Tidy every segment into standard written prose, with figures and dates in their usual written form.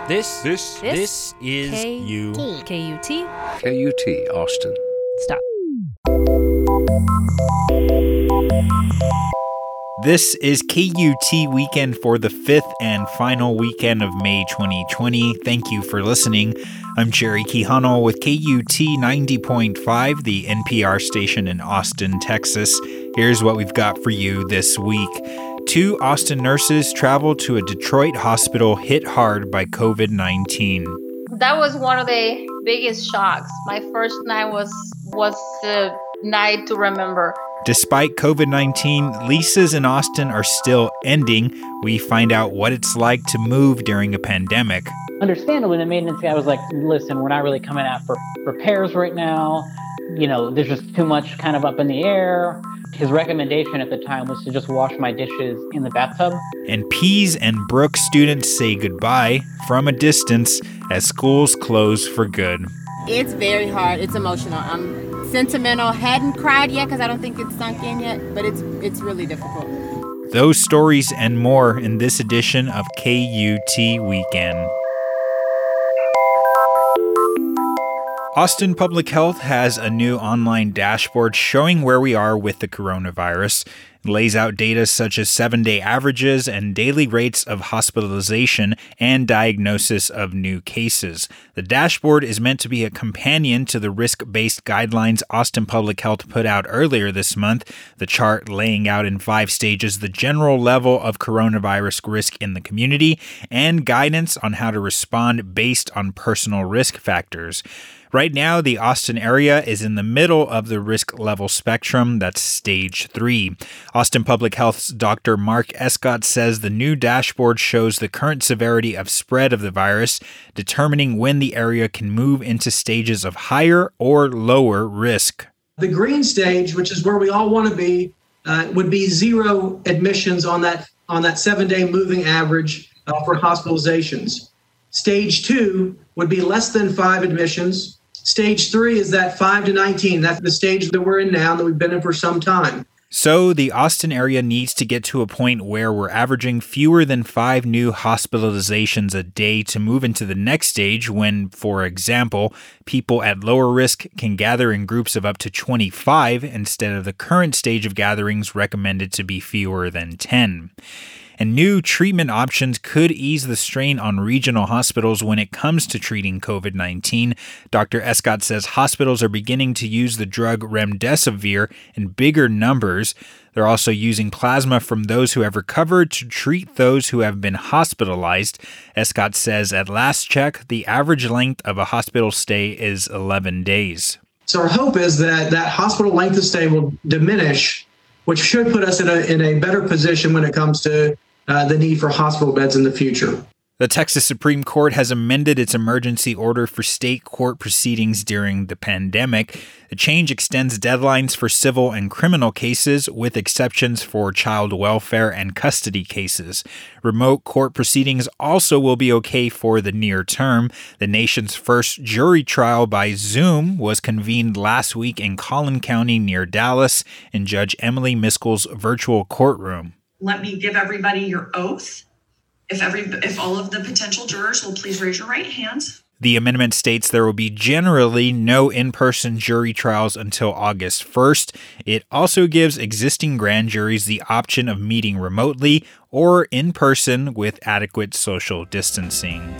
This is you. KUT. KUT, Austin. Stop. This is KUT Weekend for the 5th and final weekend of May 2020. Thank you for listening. I'm Jerry Quijano with KUT 90.5, the NPR station in Austin, Texas. Here's what we've got for you this week. 2 Austin nurses traveled to a Detroit hospital hit hard by COVID-19. That was one of the biggest shocks. My first night was the night to remember. Despite COVID-19, leases in Austin are still ending. We find out what it's like to move during a pandemic. Understandably, the maintenance guy was like, listen, we're not really coming out for repairs right now. You know, there's just too much kind of up in the air. His recommendation at the time was to just wash my dishes in the bathtub. And Pease and Brooke students say goodbye from a distance as schools close for good. It's very hard. It's emotional. I'm sentimental. Hadn't cried yet because I don't think it's sunk in yet, but it's really difficult. Those stories and more in this edition of KUT Weekend. Austin Public Health has a new online dashboard showing where we are with the coronavirus. It lays out data such as 7-day averages and daily rates of hospitalization and diagnosis of new cases. The dashboard is meant to be a companion to the risk-based guidelines Austin Public Health put out earlier this month, the chart laying out in 5 stages the general level of coronavirus risk in the community and guidance on how to respond based on personal risk factors. Right now, the Austin area is in the middle of the risk level spectrum. That's stage 3. Austin Public Health's Dr. Mark Escott says the new dashboard shows the current severity of spread of the virus, determining when the area can move into stages of higher or lower risk. The green stage, which is where we all want to be, would be 0 admissions on that 7-day moving average for hospitalizations. Stage 2 would be less than 5 admissions. Stage 3 is that 5 to 19. That's the stage that we're in now, that we've been in for some time. So the Austin area needs to get to a point where we're averaging fewer than 5 new hospitalizations a day to move into the next stage when, for example, people at lower risk can gather in groups of up to 25 instead of the current stage of gatherings recommended to be fewer than 10. And new treatment options could ease the strain on regional hospitals when it comes to treating COVID-19. Dr. Escott says hospitals are beginning to use the drug remdesivir in bigger numbers. They're also using plasma from those who have recovered to treat those who have been hospitalized. Escott says at last check, the average length of a hospital stay is 11 days. So our hope is that hospital length of stay will diminish, which should put us in a better position when it comes to the need for hospital beds in the future. The Texas Supreme Court has amended its emergency order for state court proceedings during the pandemic. The change extends deadlines for civil and criminal cases, with exceptions for child welfare and custody cases. Remote court proceedings also will be okay for the near term. The nation's first jury trial by Zoom was convened last week in Collin County near Dallas in Judge Emily Miskel's virtual courtroom. Let me give everybody your oath. If all of the potential jurors will please raise your right hand. The amendment states there will be generally no in-person jury trials until August 1st. It also gives existing grand juries the option of meeting remotely or in person with adequate social distancing.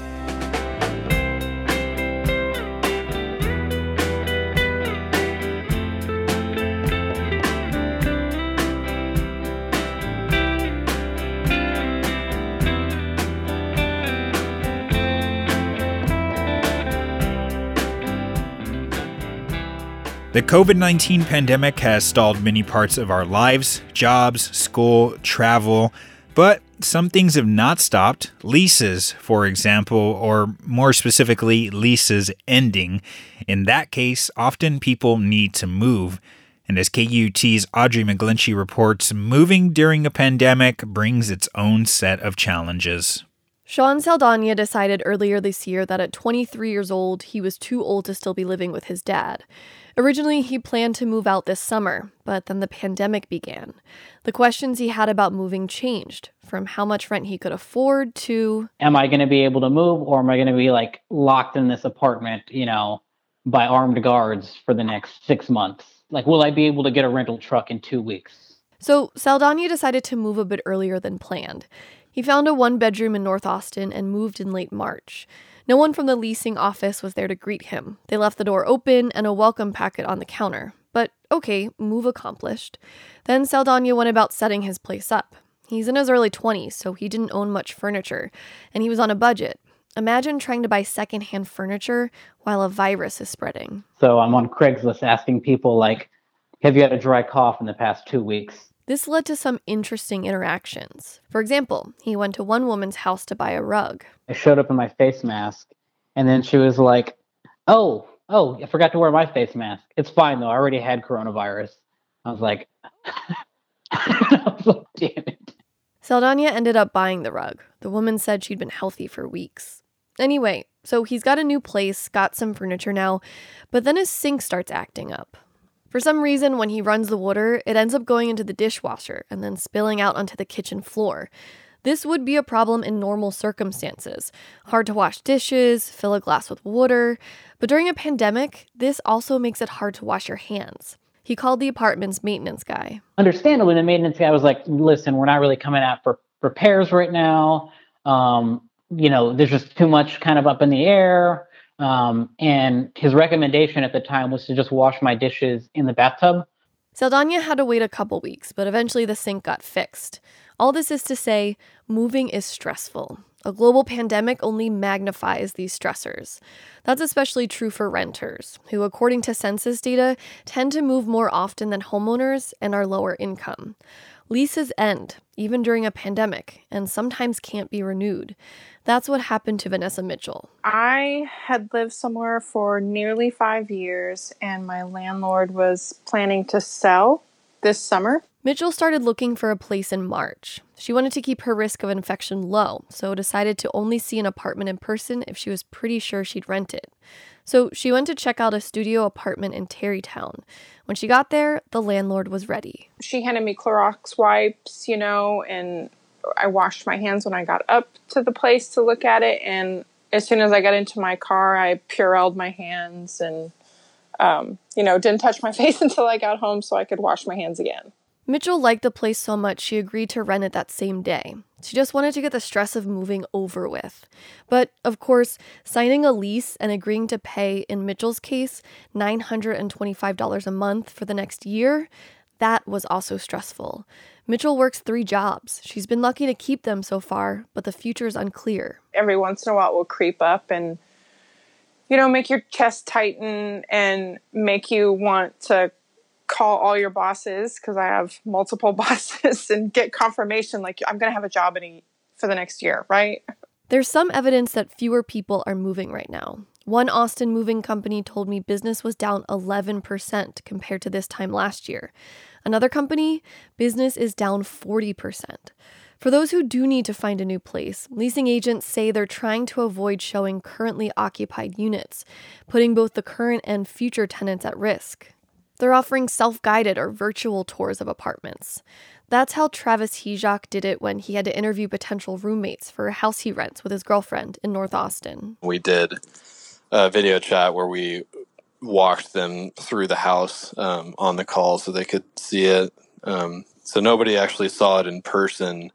The COVID-19 pandemic has stalled many parts of our lives, jobs, school, travel, but some things have not stopped. Leases, for example, or more specifically, leases ending. In that case, often people need to move. And as KUT's Audrey McGlinchey reports, moving during a pandemic brings its own set of challenges. Sean Saldana decided earlier this year that at 23 years old, he was too old to still be living with his dad. Originally, he planned to move out this summer, but then the pandemic began. The questions he had about moving changed, from how much rent he could afford to, am I going to be able to move, or am I going to be like locked in this apartment, by armed guards for the next 6 months? Like, will I be able to get a rental truck in 2 weeks? So Saldana decided to move a bit earlier than planned. He found a 1-bedroom in North Austin and moved in late March. No one from the leasing office was there to greet him. They left the door open and a welcome packet on the counter. But okay, move accomplished. Then Saldana went about setting his place up. He's in his early 20s, so he didn't own much furniture, and he was on a budget. Imagine trying to buy secondhand furniture while a virus is spreading. So I'm on Craigslist asking people, like, have you had a dry cough in the past 2 weeks? This led to some interesting interactions. For example, he went to one woman's house to buy a rug. I showed up in my face mask, and then she was like, oh, I forgot to wear my face mask. It's fine, though. I already had coronavirus. I was like, damn it. Saldana ended up buying the rug. The woman said she'd been healthy for weeks. Anyway, so he's got a new place, got some furniture now, but then his sink starts acting up. For some reason, when he runs the water, it ends up going into the dishwasher and then spilling out onto the kitchen floor. This would be a problem in normal circumstances. Hard to wash dishes, fill a glass with water. But during a pandemic, this also makes it hard to wash your hands. He called the apartment's maintenance guy. Understandably, the maintenance guy was like, listen, we're not really coming out for repairs right now. There's just too much kind of up in the air. And his recommendation at the time was to just wash my dishes in the bathtub. Saldana had to wait a couple weeks, but eventually the sink got fixed. All this is to say, moving is stressful. A global pandemic only magnifies these stressors. That's especially true for renters, who, according to census data, tend to move more often than homeowners and are lower income. Leases end, even during a pandemic, and sometimes can't be renewed. That's what happened to Vanessa Mitchell. I had lived somewhere for nearly 5 years, and my landlord was planning to sell this summer. Mitchell started looking for a place in March. She wanted to keep her risk of infection low, so decided to only see an apartment in person if she was pretty sure she'd rent it. So she went to check out a studio apartment in Tarrytown. When she got there, the landlord was ready. She handed me Clorox wipes, and I washed my hands when I got up to the place to look at it. And as soon as I got into my car, I Purelled my hands and, didn't touch my face until I got home so I could wash my hands again. Mitchell liked the place so much she agreed to rent it that same day. She just wanted to get the stress of moving over with. But, of course, signing a lease and agreeing to pay, in Mitchell's case, $925 a month for the next year, that was also stressful. Mitchell works 3 jobs. She's been lucky to keep them so far, but the future's unclear. Every once in a while it will creep up and, make your chest tighten and make you want to call all your bosses, because I have multiple bosses, and get confirmation like I'm going to have a job for the next year, right? There's some evidence that fewer people are moving right now. One Austin moving company told me business was down 11% compared to this time last year. Another company, business is down 40%. For those who do need to find a new place, leasing agents say they're trying to avoid showing currently occupied units, putting both the current and future tenants at risk. They're offering self-guided or virtual tours of apartments. That's how Travis Hijak did it when he had to interview potential roommates for a house he rents with his girlfriend in North Austin. We did a video chat where we walked them through the house on the call so they could see it. So nobody actually saw it in person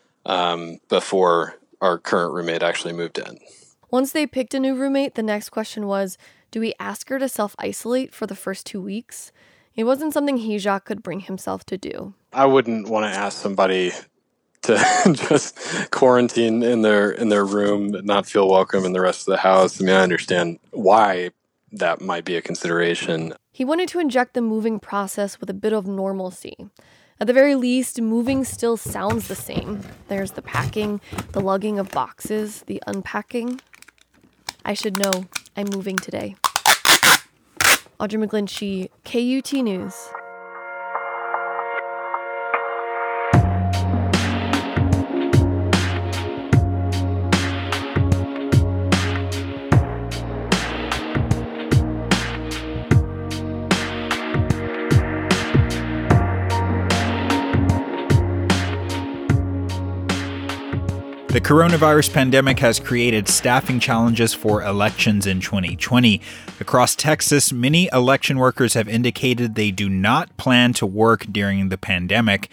before our current roommate actually moved in. Once they picked a new roommate, the next question was, do we ask her to self-isolate for the first 2 weeks? It wasn't something Hijak could bring himself to do. I wouldn't want to ask somebody to just quarantine in their room, not feel welcome in the rest of the house. I mean, I understand why that might be a consideration. He wanted to inject the moving process with a bit of normalcy. At the very least, moving still sounds the same. There's the packing, the lugging of boxes, the unpacking. I should know I'm moving today. Audrey McGlinchey, KUT News. coronavirus pandemic has created staffing challenges for elections in 2020. Across Texas, many election workers have indicated they do not plan to work during the pandemic.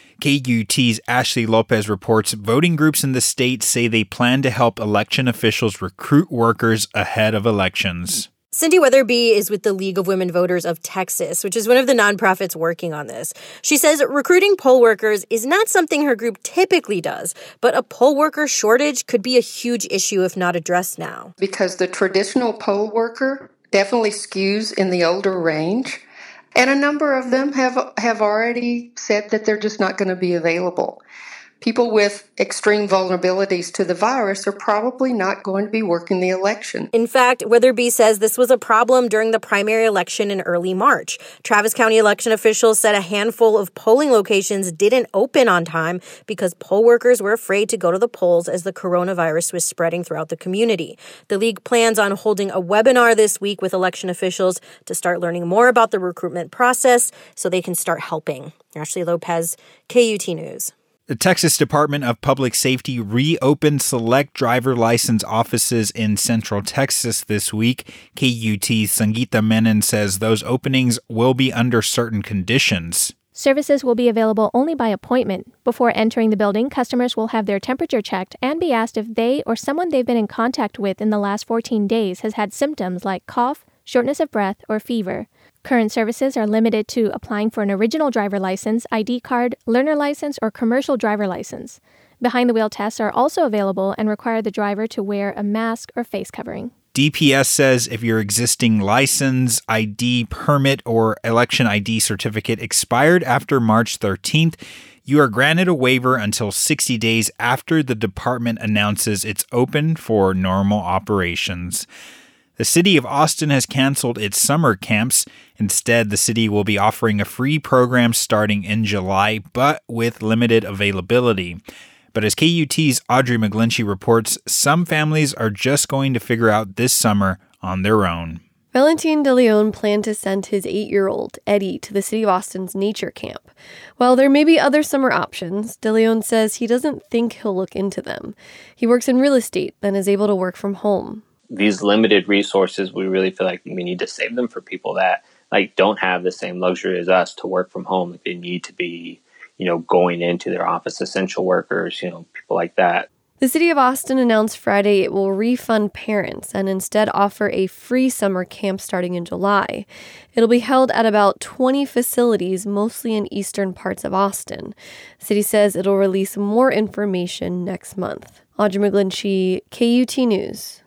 KUT's Ashley Lopez reports voting groups in the state say they plan to help election officials recruit workers ahead of elections. Cindy Weatherby is with the League of Women Voters of Texas, which is one of the nonprofits working on this. She says recruiting poll workers is not something her group typically does, but a poll worker shortage could be a huge issue if not addressed now. Because the traditional poll worker definitely skews in the older range, and a number of them have already said that they're just not going to be available. People with extreme vulnerabilities to the virus are probably not going to be working the election. In fact, Weatherby says this was a problem during the primary election in early March. Travis County election officials said a handful of polling locations didn't open on time because poll workers were afraid to go to the polls as the coronavirus was spreading throughout the community. The league plans on holding a webinar this week with election officials to start learning more about the recruitment process so they can start helping. Ashley Lopez, KUT News. The Texas Department of Public Safety reopened select driver license offices in Central Texas this week. KUT's Sangeeta Menon says those openings will be under certain conditions. Services will be available only by appointment. Before entering the building, customers will have their temperature checked and be asked if they or someone they've been in contact with in the last 14 days has had symptoms like cough, shortness of breath, or fever. Current services are limited to applying for an original driver license, ID card, learner license, or commercial driver license. Behind-the-wheel tests are also available and require the driver to wear a mask or face covering. DPS says if your existing license, ID permit, or election ID certificate expired after March 13th, you are granted a waiver until 60 days after the department announces it's open for normal operations. The city of Austin has canceled its summer camps. Instead, the city will be offering a free program starting in July, but with limited availability. But as KUT's Audrey McGlinchey reports, some families are just going to figure out this summer on their own. Valentin De Leon planned to send his 8-year-old, Eddie, to the city of Austin's nature camp. While there may be other summer options, De Leon says he doesn't think he'll look into them. He works in real estate and is able to work from home. These limited resources, we really feel like we need to save them for people that don't have the same luxury as us to work from home. They need to be, going into their office, essential workers, people like that. The city of Austin announced Friday it will refund parents and instead offer a free summer camp starting in July. It'll be held at about 20 facilities, mostly in eastern parts of Austin. The city says it'll release more information next month. Audrey McGlinchey, KUT News.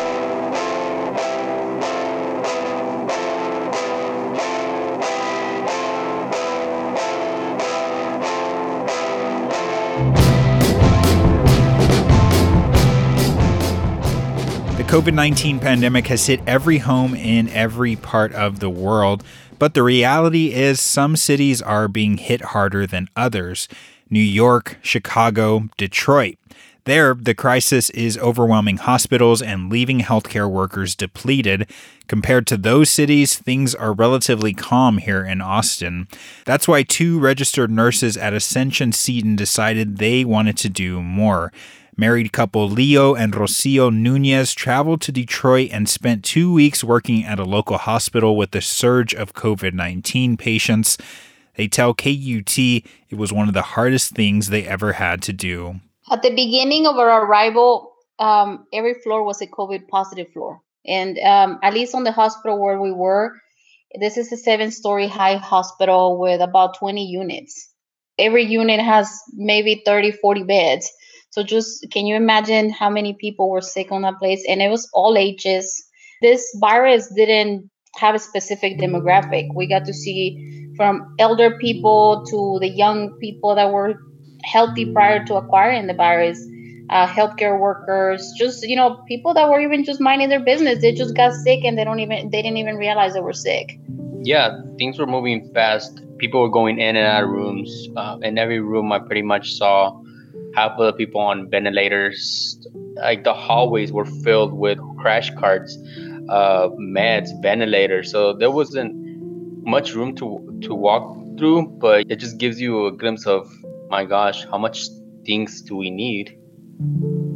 The COVID-19 pandemic has hit every home in every part of the world, but the reality is some cities are being hit harder than others. New York, Chicago, Detroit. There, the crisis is overwhelming hospitals and leaving healthcare workers depleted. Compared to those cities, things are relatively calm here in Austin. That's why 2 registered nurses at Ascension Seton decided they wanted to do more. Married couple Leo and Rocio Nunez traveled to Detroit and spent 2 weeks working at a local hospital with the surge of COVID-19 patients. They tell KUT it was one of the hardest things they ever had to do. At the beginning of our arrival, every floor was a COVID positive floor. And at least on the hospital where we were, this is a 7-story high hospital with about 20 units. Every unit has maybe 30, 40 beds. So just can you imagine how many people were sick on that place? And it was all ages. This virus didn't have a specific demographic. We got to see from elder people to the young people that were healthy prior to acquiring the virus, healthcare workers, just, people that were even just minding their business. They just got sick and they didn't even realize they were sick. Yeah, things were moving fast. People were going in and out of rooms. In every room, I pretty much saw half of the people on ventilators. Like the hallways were filled with crash carts, meds, ventilators. So there wasn't much room to walk through, but it just gives you a glimpse of, my gosh, how much things do we need?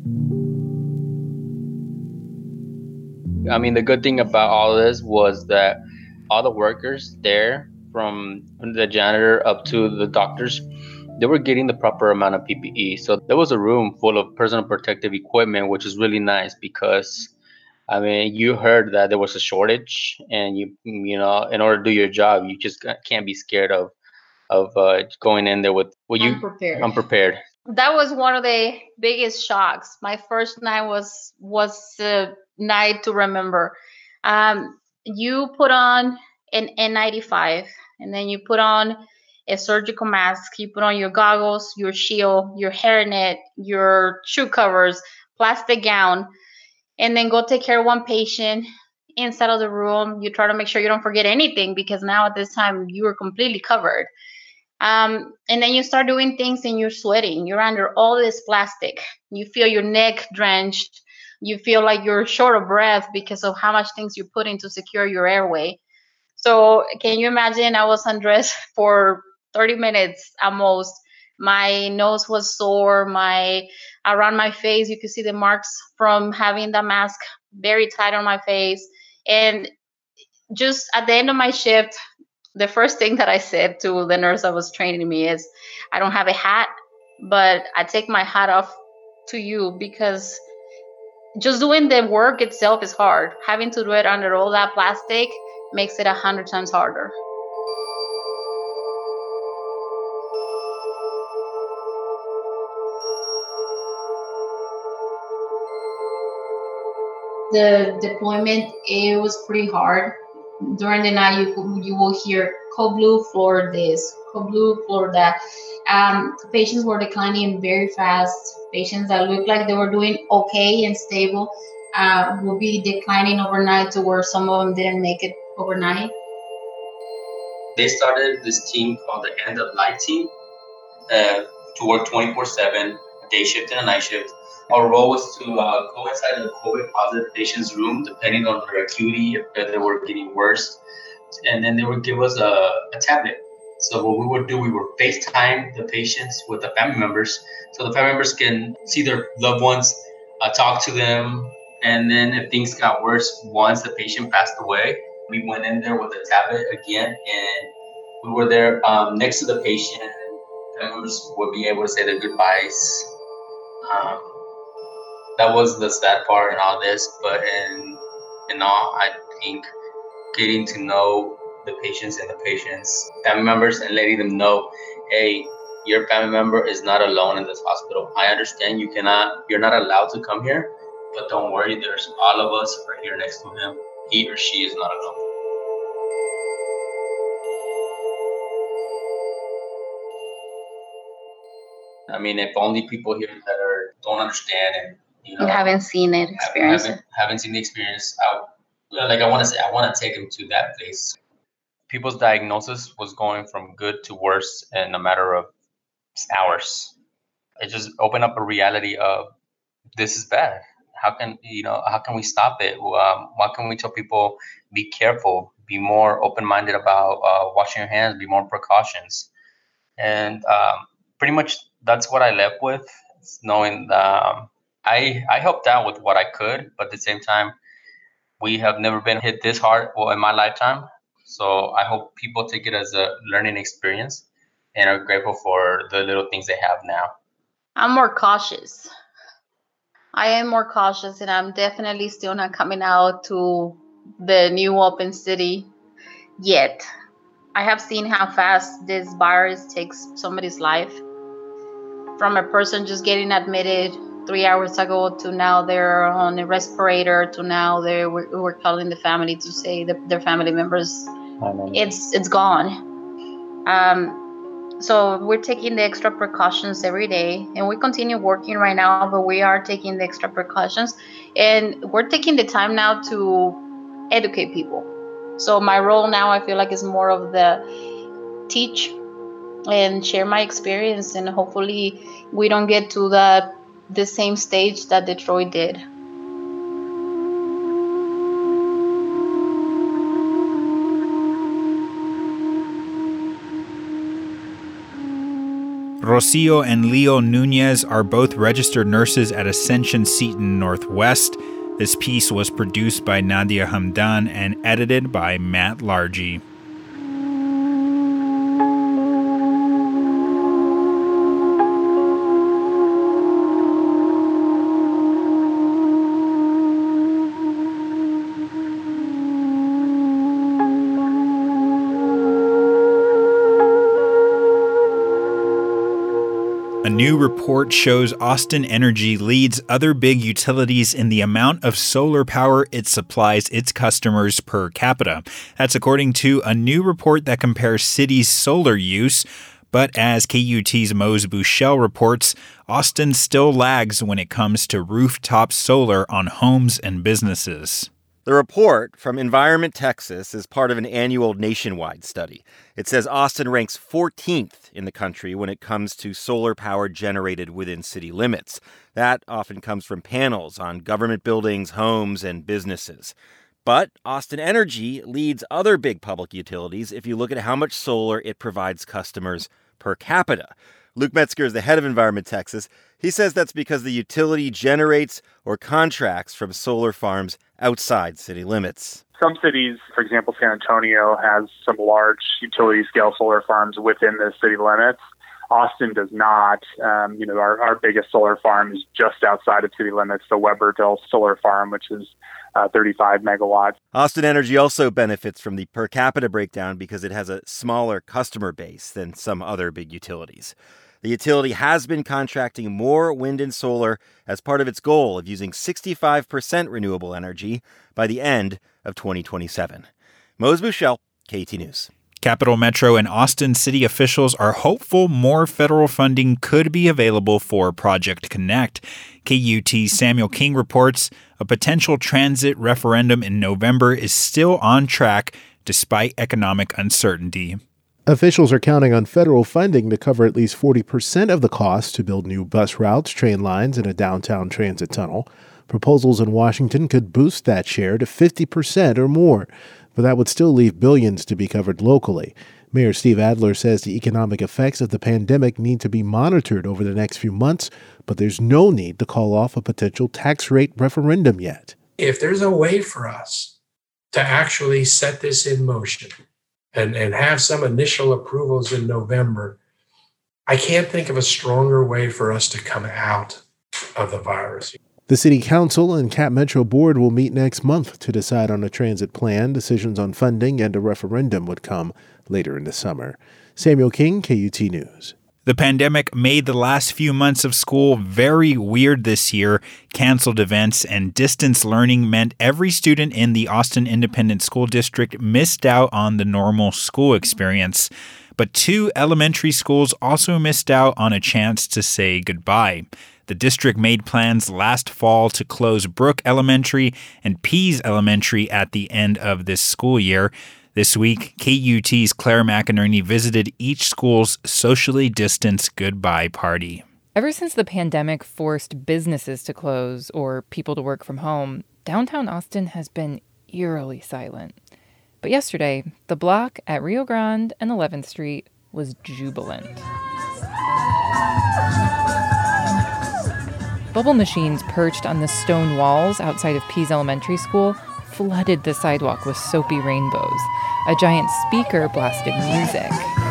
I mean, the good thing about all this was that all the workers there, from the janitor up to the doctors, they were getting the proper amount of PPE. So there was a room full of personal protective equipment, which is really nice because, I mean, you heard that there was a shortage, and you know, in order to do your job, you just can't be scared of going in there with unprepared. That was one of the biggest shocks. My first night was the night to remember. You put on an N95, and then you put on a surgical mask. You put on your goggles, your shield, your hairnet, your shoe covers, plastic gown, and then go take care of one patient inside of the room. You try to make sure you don't forget anything, because now at this time you are completely covered. And then you start doing things and you're sweating. You're under all this plastic. You feel your neck drenched. You feel like you're short of breath because of how much things you put in to secure your airway. So can you imagine? I was undressed for 30 minutes at most. My nose was sore. Around my face, you could see the marks from having the mask very tight on my face. And just at the end of my shift, the first thing that I said to the nurse that was training me is, I don't have a hat, but I take my hat off to you, because just doing the work itself is hard. Having to do it under all that plastic makes it 100 times harder. The deployment, it was pretty hard. During the night, you will hear code blue, floor this, code blue, floor that. Patients were declining very fast. Patients that looked like they were doing okay and stable will be declining overnight to where some of them didn't make it overnight. They started this team called the End of Life team to work 24/7, a day shift and a night shift. Our role was to go inside the COVID positive patient's room, depending on their acuity, if they were getting worse. And then they would give us a tablet. So what we would do, we would FaceTime the patients with the family members. So the family members can see their loved ones, talk to them. And then if things got worse, once the patient passed away, we went in there with a tablet again. And we were there next to the patient. Family members would be able to say their goodbyes. That was the sad part in all this, but in all, I think getting to know the patients and the patients' family members and letting them know, hey, your family member is not alone in this hospital. I understand you're not allowed to come here, but don't worry, there's all of us right here next to him. He or she is not alone. I mean, if only people here that don't understand and you haven't seen it, haven't seen the experience. I want to take them to that place. People's diagnosis was going from good to worse in a matter of hours. It just opened up a reality of, this is bad. How can we stop it? Why can we tell people, be careful, be more open-minded about washing your hands, be more precautions? And pretty much that's what I left with, knowing I helped out with what I could, but at the same time, we have never been hit this hard in my lifetime. So I hope people take it as a learning experience and are grateful for the little things they have now. I'm more cautious. I am more cautious, and I'm definitely still not coming out to the new open city yet. I have seen how fast this virus takes somebody's life. From a person just getting admitted 3 hours ago to now they're on a respirator, to now we're calling the family to say that their family members, it's gone. So we're taking the extra precautions every day, and we continue working right now, but we are taking the extra precautions, and we're taking the time now to educate people. So my role now, I feel like, is more of the teach and share my experience, and hopefully we don't get to the same stage that Detroit did. Rocio and Leo Nunez are both registered nurses at Ascension Seton Northwest. This piece was produced by Nadia Hamdan and edited by Matt Largy. A new report shows Austin Energy leads other big utilities in the amount of solar power it supplies its customers per capita. That's according to a new report that compares cities' solar use. But as KUT's Mose Bushell reports, Austin still lags when it comes to rooftop solar on homes and businesses. The report from Environment Texas is part of an annual nationwide study. It says Austin ranks 14th in the country when it comes to solar power generated within city limits. That often comes from panels on government buildings, homes, and businesses. But Austin Energy leads other big public utilities if you look at how much solar it provides customers per capita. Luke Metzger is the head of Environment Texas. He says that's because the utility generates or contracts from solar farms outside city limits. Some cities, for example, San Antonio, has some large utility-scale solar farms within the city limits. Austin does not. Our biggest solar farm is just outside of city limits, the Weberdale Solar Farm, which is 35 megawatts. Austin Energy also benefits from the per capita breakdown because it has a smaller customer base than some other big utilities. The utility has been contracting more wind and solar as part of its goal of using 65% renewable energy by the end of 2027. Mose Bushell, KT News. Capital Metro and Austin city officials are hopeful more federal funding could be available for Project Connect. KUT's Samuel King reports a potential transit referendum in November is still on track despite economic uncertainty. Officials are counting on federal funding to cover at least 40% of the cost to build new bus routes, train lines, and a downtown transit tunnel. Proposals in Washington could boost that share to 50% or more, but that would still leave billions to be covered locally. Mayor Steve Adler says the economic effects of the pandemic need to be monitored over the next few months, but there's no need to call off a potential tax rate referendum yet. If there's a way for us to actually set this in motion, and have some initial approvals in November, I can't think of a stronger way for us to come out of the virus. The City Council and Cap Metro Board will meet next month to decide on a transit plan. Decisions on funding and a referendum would come later in the summer. Samuel King, KUT News. The pandemic made the last few months of school very weird this year. Canceled events and distance learning meant every student in the Austin Independent School District missed out on the normal school experience. But 2 elementary schools also missed out on a chance to say goodbye. The district made plans last fall to close Brook Elementary and Pease Elementary at the end of this school year. This week, KUT's Claire McInerney visited each school's socially distanced goodbye party. Ever since the pandemic forced businesses to close or people to work from home, downtown Austin has been eerily silent. But yesterday, the block at Rio Grande and 11th Street was jubilant. Bubble machines perched on the stone walls outside of Pease Elementary School flooded the sidewalk with soapy rainbows. A giant speaker blasted music.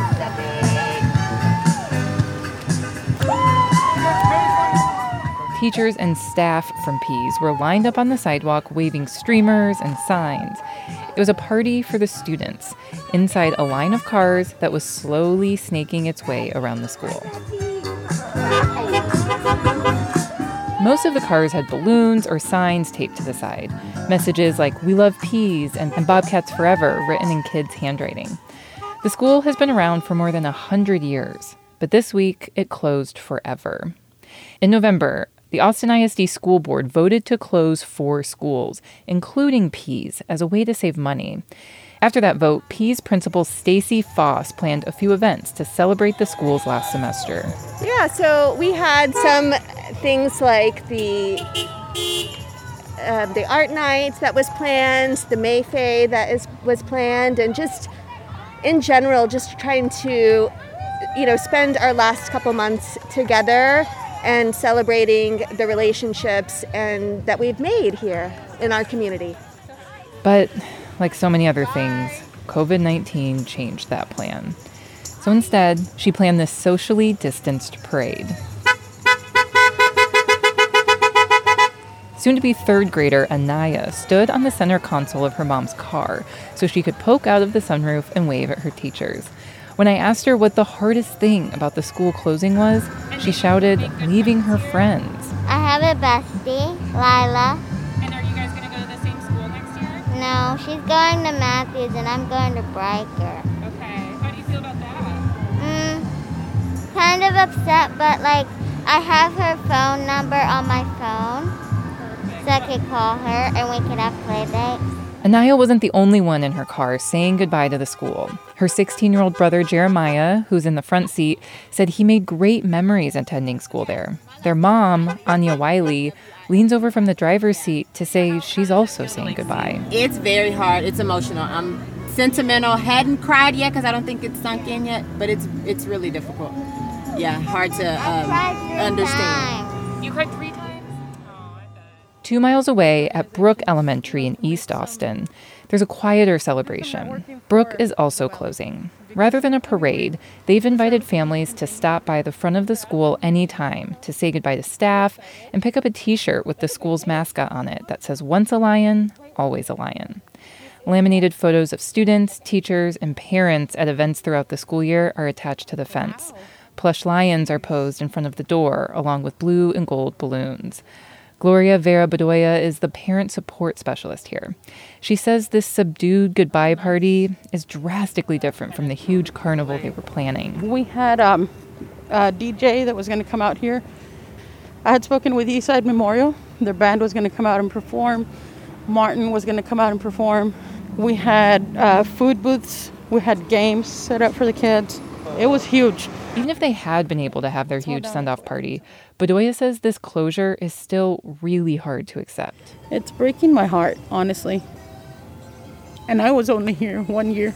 Teachers and staff from Pease were lined up on the sidewalk waving streamers and signs. It was a party for the students inside a line of cars that was slowly snaking its way around the school. Most of the cars had balloons or signs taped to the side. Messages like, "We love Pease" and "Bobcats Forever" written in kids' handwriting. The school has been around for more than 100 years, but this week it closed forever. In November, the Austin ISD School Board voted to close 4 schools, including Pease, as a way to save money. After that vote, Pease principal Stacy Foss planned a few events to celebrate the school's last semester. Yeah, so we had some things like the art night that was planned, the Mayfay that was planned, and just in general, just trying to spend our last couple months together and celebrating the relationships and that we've made here in our community. But like so many other things, COVID-19 changed that plan. So instead, she planned this socially distanced parade. Soon-to-be third grader Anaya stood on the center console of her mom's car so she could poke out of the sunroof and wave at her teachers. When I asked her what the hardest thing about the school closing was, she shouted, leaving her friends. I have a bestie, Lila. And are you guys going to go to the same school next year? No, she's going to Matthews and I'm going to Bryker. Okay. How do you feel about that? Kind of upset, but I have her phone number on my phone. So I could call her and we could have play dates. Anaya wasn't the only one in her car saying goodbye to the school. Her 16-year-old brother Jeremiah, who's in the front seat, said he made great memories attending school there. Their mom, Anya Wiley, leans over from the driver's seat to say she's also saying goodbye. It's very hard. It's emotional. I'm sentimental. Hadn't cried yet because I don't think it's sunk in yet, but it's really difficult. Yeah, hard to understand. You cried 3 times? 2 miles away at Brook Elementary in East Austin, there's a quieter celebration. Brook is also closing. Rather than a parade, they've invited families to stop by the front of the school anytime to say goodbye to staff and pick up a t-shirt with the school's mascot on it that says, once a lion, always a lion. Laminated photos of students, teachers, and parents at events throughout the school year are attached to the fence. Plush lions are posed in front of the door, along with blue and gold balloons. Gloria Vera Bedoya is the parent support specialist here. She says this subdued goodbye party is drastically different from the huge carnival they were planning. We had a DJ that was going to come out here. I had spoken with Eastside Memorial. Their band was going to come out and perform. Martin was going to come out and perform. We had food booths. We had games set up for the kids. It was huge. Even if they had been able to have their huge send-off party, Bedoya says this closure is still really hard to accept. It's breaking my heart, honestly. And I was only here 1 year.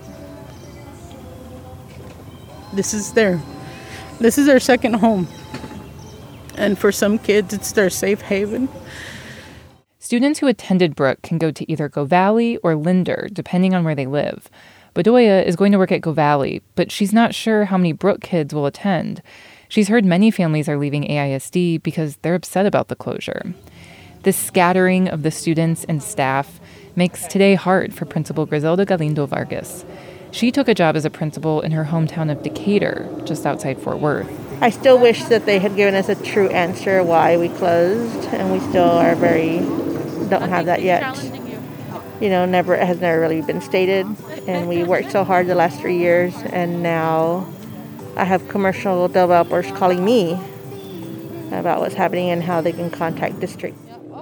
This is their second home. And for some kids, it's their safe haven. Students who attended Brook can go to either Go Valley or Linder, depending on where they live. Bedoya is going to work at Go Valley, but she's not sure how many Brook kids will attend. She's heard many families are leaving AISD because they're upset about the closure. This scattering of the students and staff makes today hard for Principal Griselda Galindo Vargas. She took a job as a principal in her hometown of Decatur, just outside Fort Worth. I still wish that they had given us a true answer why we closed, and we still don't have that yet. It has never really been stated, and we worked so hard the last 3 years, and now I have commercial developers calling me about what's happening and how they can contact district.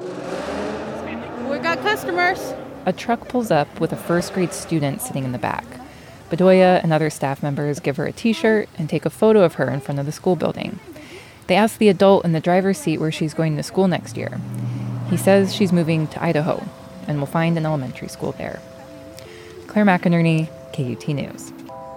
We got customers. A truck pulls up with a first grade student sitting in the back. Bedoya and other staff members give her a t-shirt and take a photo of her in front of the school building. They ask the adult in the driver's seat where she's going to school next year. He says she's moving to Idaho and will find an elementary school there. Claire McInerney, KUT News.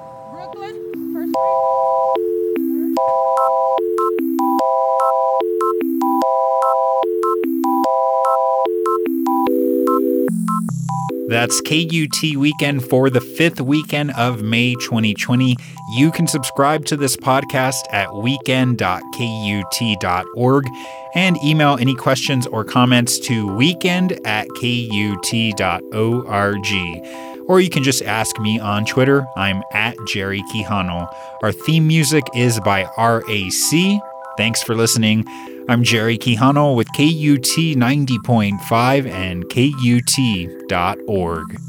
That's KUT Weekend for the 5th weekend of May 2020. You can subscribe to this podcast at weekend.kut.org and email any questions or comments to weekend@kut.org. Or you can just ask me on Twitter. I'm at Jerry Quijano. Our theme music is by RAC. Thanks for listening. I'm Jerry Quijano with KUT 90.5 and KUT.org.